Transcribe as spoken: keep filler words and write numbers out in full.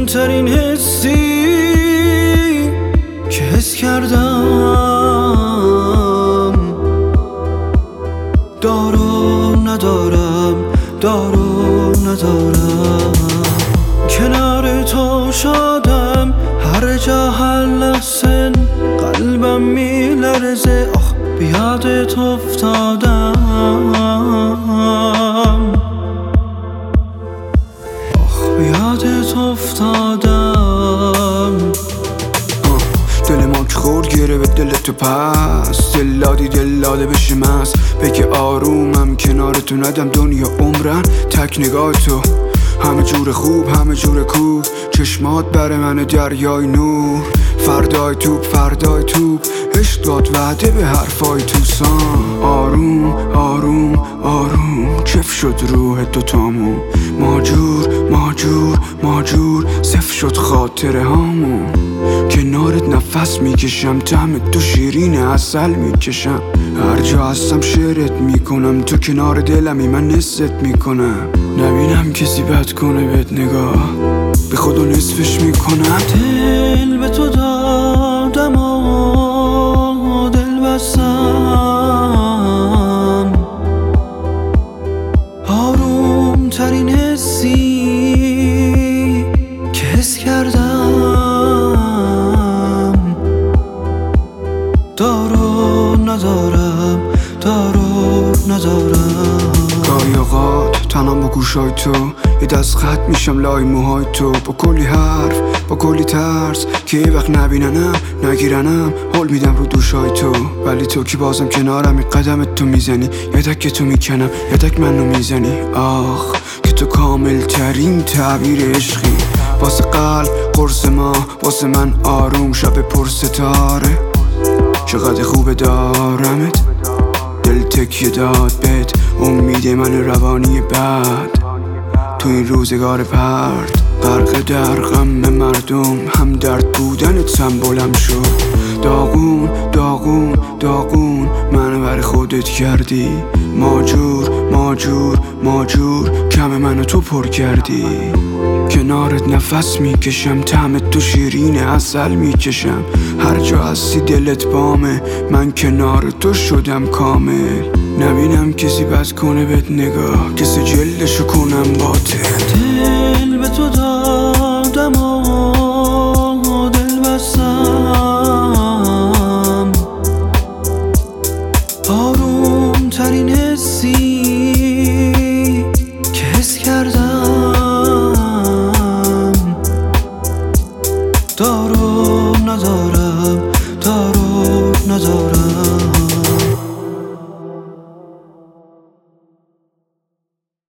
ترین حسی که حس کردم، دارم ندارم، دارم ندارم. کنار تو شادم، هر جا هر لحظه قلبم میلرزه. آخ بیادت افتادم، آخ بیادت افتادم. دل ما که خورد گره به دل تو، پس دل دادی دل داده بشه مست. بگه آرومم کنار تو، ندم دنیا عمرم تک نگاه تو. همه جور خوب همه جور کوب، چشمات بر من دریای نور. فردای توپ فردای توپ، عشق داد وعده به حرفای توسان. آروم آروم آروم، کف شد روح دوتامون. ماجور ماجور ماجور، صفر شد خاطره هامون. کنارت نفس میکشم، طعم تو شیرین عسل میکشم. هر جا هستم شعرت میکنم، تو کنار دلمی من نست میکنم. نبینم کسی بد کنه بهت نگاه، به خودو نصفش میکنم. دل به تو دادم و دل بستم، آروم ترین حسی که حس کردم، دارم ندارم، دارم ندارم. گاهی اوقات تنم با گوشای تو، یه دست خط میشم لای موهای تو. با کلی حرف با کلی ترس که یه وقت نبیننم نگیرنم، حل میدم رو دوشای تو. ولی تو که بازم کنارم، این قدمت تو میزنی، یه دک که تو میکنم یه دک منو میزنی. آخ که تو کامل ترین تعبیر عشقی، واسه قلب قرص ما، واسه من آروم شب پر ستاره. چقدر خوب دارمت، دل تکیه داد بهت، امید من روانی بعد. تو این روزگار پرد غرق در غم مردم، هم درد بودن سمبولم شد. داغون داغون داغون، منو بر خودت کردی. ماجور ماجور ماجور، کم منو تو پر کردی. کنارت نفس میکشم، طعم تو شیرین عسل میکشم. هر جا هستی دلت بامه، من کنار تو شدم کامل. نبینم کسی بد کنه بهت نگاه، کسی جلدشو کنم باطل. دل به تو دادم و دل بستم، آروم ترین حسی که حس کردم، دارم ندارم.